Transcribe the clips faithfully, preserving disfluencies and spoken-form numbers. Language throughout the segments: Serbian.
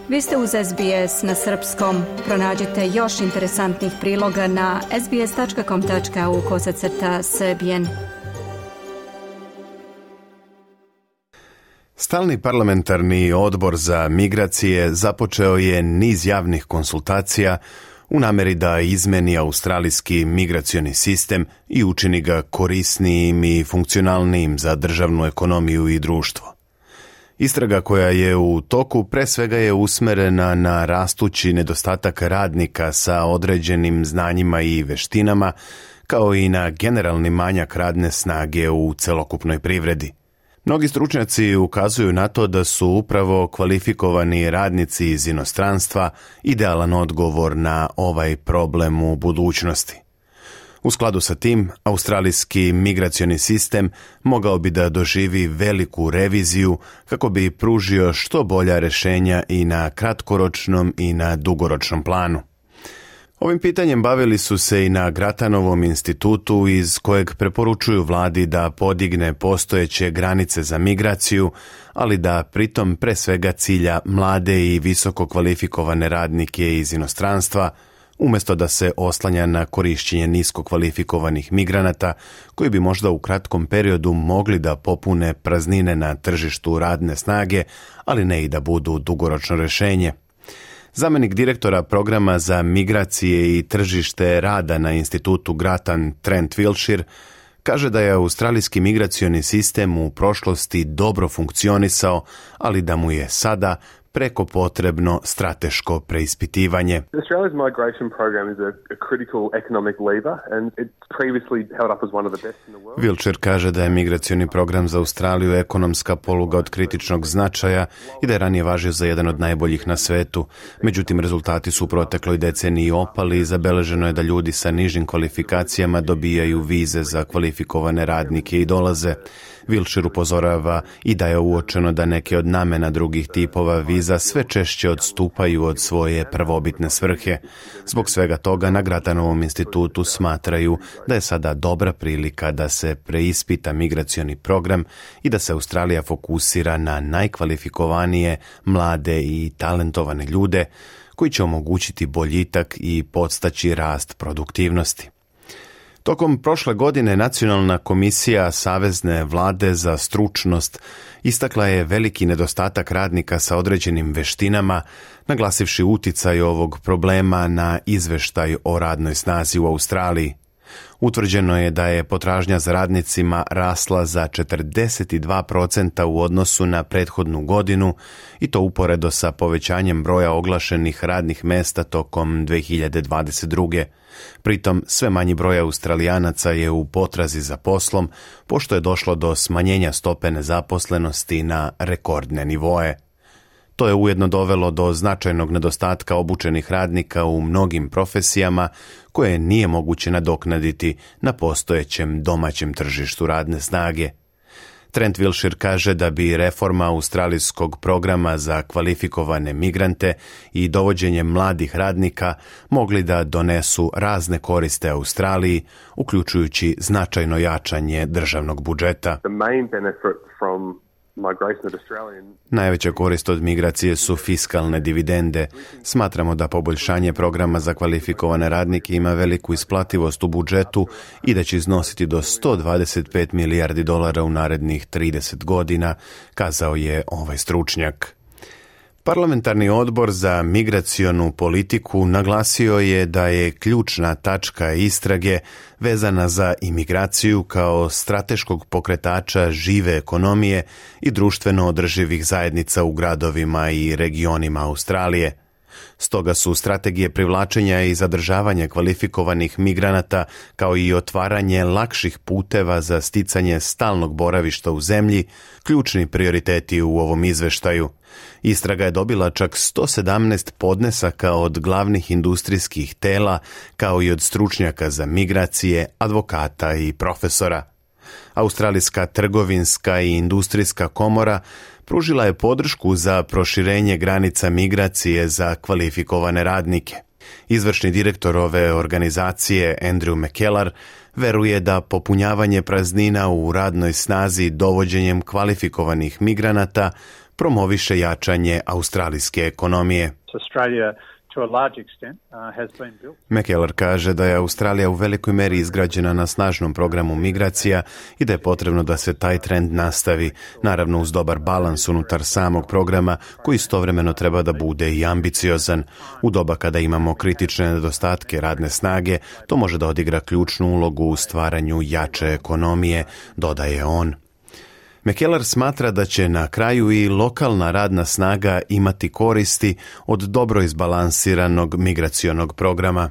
Vi ste uz S B S na srpskom. Pronađite još interesantnih priloga na sbs.com.au kosacrta srbijen. Stalni parlamentarni odbor za migracije započeo je niz javnih konsultacija u nameri da izmeni australijski migracioni sistem i učini ga korisnijim i funkcionalnijim za državnu ekonomiju i društvo. Istraga koja je u toku pre svega je usmerena na rastući nedostatak radnika sa određenim znanjima i veštinama, kao i na generalni manjak radne snage u celokupnoj privredi. Mnogi stručnjaci ukazuju na to da su upravo kvalifikovani radnici iz inostranstva idealan odgovor na ovaj problem u budućnosti. U skladu sa tim, australijski migracioni sistem mogao bi da doživi veliku reviziju kako bi pružio što bolja rješenja i na kratkoročnom i na dugoročnom planu. Ovim pitanjem bavili su se i na Gratanovom institutu iz kojeg preporučuju vladi da podigne postojeće granice za migraciju, ali da pritom pre svega cilja mlade i visoko kvalifikovane radnike iz inostranstva, umjesto da se oslanja na korišćenje nisko kvalifikovanih migranata koji bi možda u kratkom periodu mogli da popune praznine na tržištu radne snage, ali ne i da budu dugoročno rješenje. Zamjenik direktora programa za migracije i tržište rada na institutu Gratan Trent Wilshire kaže da je australijski migracioni sistem u prošlosti dobro funkcionisao, ali da mu je sada preko potrebno strateško preispitivanje. Australia's migration program is a, a critical economic lever and it's previously held up as one of the best in the world. Wilshire kaže da je migracioni program za Australiju ekonomska poluga od kritičnog značaja i da je ranije važio za jedan od najboljih na svetu. Međutim, rezultati su u protekloj deceniji opali i zabeleženo je da ljudi sa nižim kvalifikacijama dobijaju vize za kvalifikovane radnike i dolaze. Wilshire upozorava i da je uočeno da neke od namena drugih tipova viza sve češće odstupaju od svoje prvobitne svrhe. Zbog svega toga na Gratanovom institutu smatraju da je sada dobra prilika da se preispita migracioni program i da se Australija fokusira na najkvalifikovanije, mlade i talentovane ljude koji će omogućiti boljitak i podstaći rast produktivnosti. Tokom prošle godine Nacionalna komisija Savezne vlade za stručnost istakla je veliki nedostatak radnika sa određenim veštinama, naglasivši uticaj ovog problema na izveštaj o radnoj snazi u Australiji. Utvrđeno je da je potražnja za radnicima rasla za četrdeset dva posto u odnosu na prethodnu godinu i to uporedo sa povećanjem broja oglašenih radnih mesta tokom dve hiljade dvadeset druge. Pritom sve manji broj Australijanaca je u potrazi za poslom, pošto je došlo do smanjenja stope nezaposlenosti na rekordne nivoe. To je ujedno dovelo do značajnog nedostatka obučenih radnika u mnogim profesijama koje nije moguće nadoknaditi na postojećem domaćem tržištu radne snage. Trent Wilshire kaže da bi reforma australijskog programa za kvalifikovane migrante i dovođenje mladih radnika mogli da donesu razne koriste Australiji, uključujući značajno jačanje državnog budžeta. The main benefit from Najveća korist od migracije su fiskalne dividende. Smatramo da poboljšanje programa za kvalifikovane radnike ima veliku isplativost u budžetu i da će iznositi do sto dvadeset pet milijardi dolara u narednih trideset godina, kazao je ovaj stručnjak. Parlamentarni odbor za migracionu politiku naglasio je da je ključna tačka istrage vezana za imigraciju kao strateškog pokretača žive ekonomije i društveno održivih zajednica u gradovima i regionima Australije. Stoga su strategije privlačenja i zadržavanja kvalifikovanih migranata kao i otvaranje lakših puteva za sticanje stalnog boravišta u zemlji ključni prioriteti u ovom izveštaju. Istraga je dobila čak sto sedamnaest podnesaka od glavnih industrijskih tela kao i od stručnjaka za migracije, advokata i profesora. Australijska trgovinska i industrijska komora pružila je podršku za proširenje granica migracije za kvalifikovane radnike. Izvršni direktor ove organizacije Andrew McKellar veruje da popunjavanje praznina u radnoj snazi dovođenjem kvalifikovanih migranata promoviše jačanje australijske ekonomije. Australia to a large extent uh, has been built. McKellar kaže da je Australija u velikoj meri izgrađena na snažnom programu migracija i da je potrebno da se taj trend nastavi, naravno uz dobar balans unutar samog programa koji istovremeno treba da bude i ambiciozan. U doba kada imamo kritične nedostatke radne snage, to može da odigra ključnu ulogu u stvaranju jače ekonomije, dodaje on. McKellar smatra da će na kraju i lokalna radna snaga imati koristi od dobro izbalansiranog migracionog programa.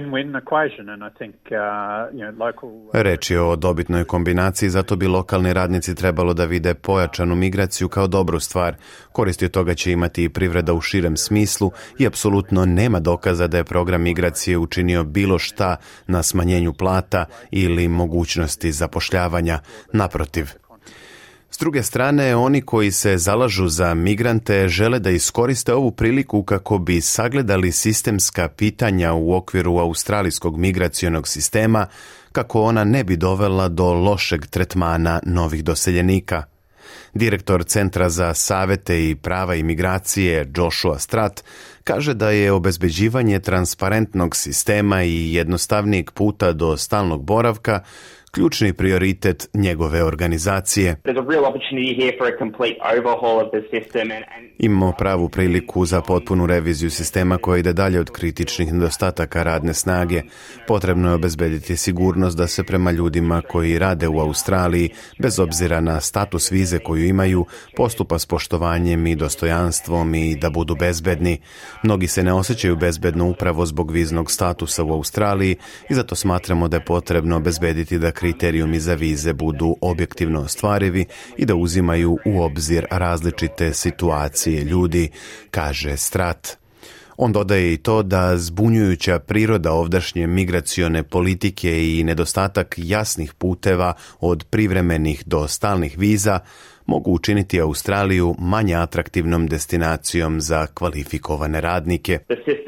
Reč je o dobitnoj kombinaciji, zato bi lokalni radnici trebalo da vide pojačanu migraciju kao dobru stvar. Koristi od toga će imati i privreda u širem smislu i apsolutno nema dokaza da je program migracije učinio bilo šta na smanjenju plata ili mogućnosti zapošljavanja. Naprotiv. S druge strane, oni koji se zalažu za migrante žele da iskoriste ovu priliku kako bi sagledali sistemska pitanja u okviru australijskog migracionog sistema, kako ona ne bi dovela do lošeg tretmana novih doseljenika. Direktor Centra za savete i prava imigracije Joshua Stratt kaže da je obezbeđivanje transparentnog sistema i jednostavnijeg puta do stalnog boravka ključni prioritet njegove organizacije. Imamo pravu priliku za potpunu reviziju sistema koja ide dalje od kritičnih nedostataka radne snage. Potrebno je obezbediti sigurnost da se prema ljudima koji rade u Australiji, bez obzira na status vize koju imaju, postupa s poštovanjem i dostojanstvom i da budu bezbedni. Mnogi se ne osjećaju bezbedno upravo zbog viznog statusa u Australiji i zato smatramo da je potrebno obezbediti da kriterijumi za vize budu objektivno ostvarivi i da uzimaju u obzir različite situacije ljudi, kaže Stratt. On dodaje i to da zbunjujuća priroda ovdašnje migracione politike i nedostatak jasnih puteva od privremenih do stalnih viza mogu učiniti Australiju manje atraktivnom destinacijom za kvalifikovane radnike.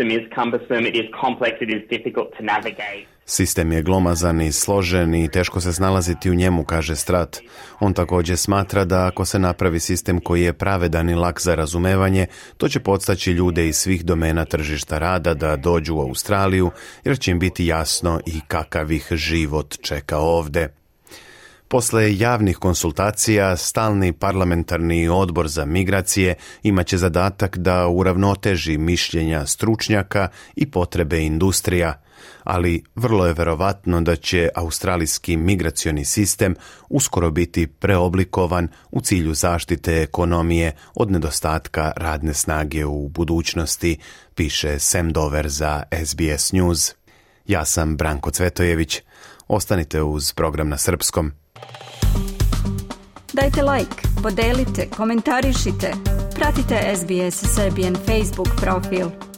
Sistem je glomazan i složen i teško se snalaziti u njemu, kaže Stratt. On također smatra da ako se napravi sistem koji je pravedan i lak za razumevanje, to će podstaći ljude iz svih domena tržišta rada da dođu u Australiju, jer će im biti jasno i kakav ih život čeka ovde. Posle javnih konsultacija, stalni parlamentarni odbor za migracije imaće zadatak da uravnoteži mišljenja stručnjaka i potrebe industrija, ali vrlo je verovatno da će australijski migracioni sistem uskoro biti preoblikovan u cilju zaštite ekonomije od nedostatka radne snage u budućnosti, piše Sam Dover za S B S News. Ja sam Branko Cvetojević. Ostanite uz program na srpskom. Dajte like, podelite, komentarišite. Pratite S B S Serbian Facebook profil.